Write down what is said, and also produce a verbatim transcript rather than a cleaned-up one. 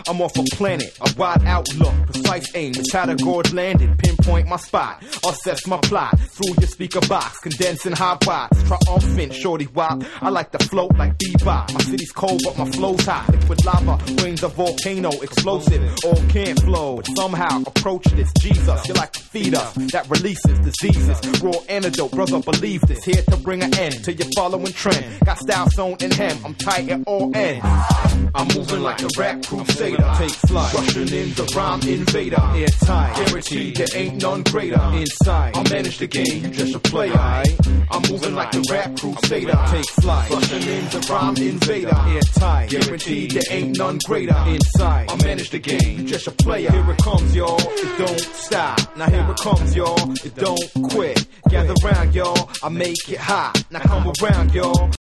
I'm off a planet, a wide outlook, precise aim, is how the gourd landed. Pinpoint my spot, assess my plot through your speaker box, condensing high watts, triumphant, shorty wop. I like to float like bebop. My city's cold, but my flow's hot. Liquid lava, brains a volcano, explosive. All can't flow, but somehow approach this. Jesus, you like to feed us, that releases diseases. Raw antidote, brother, believe this. Here to bring an end to your following trend. Got style sewn in hem, I'm tight at all ends. I'm moving like a rap crusader. Take flight, rushing in the rhyme invader. Airtight, guaranteed there ain't none greater. Inside, I manage the game, you just a player. I'm moving like a rap crusader. Take flight, rushing in the rhyme invader. Airtight, guaranteed there ain't none greater. Inside, I manage the game, you just a player. Here it comes, y'all, it don't stop. Now here it comes, y'all, it don't quit. Gather round, y'all, I make it hot. Now come around, y'all.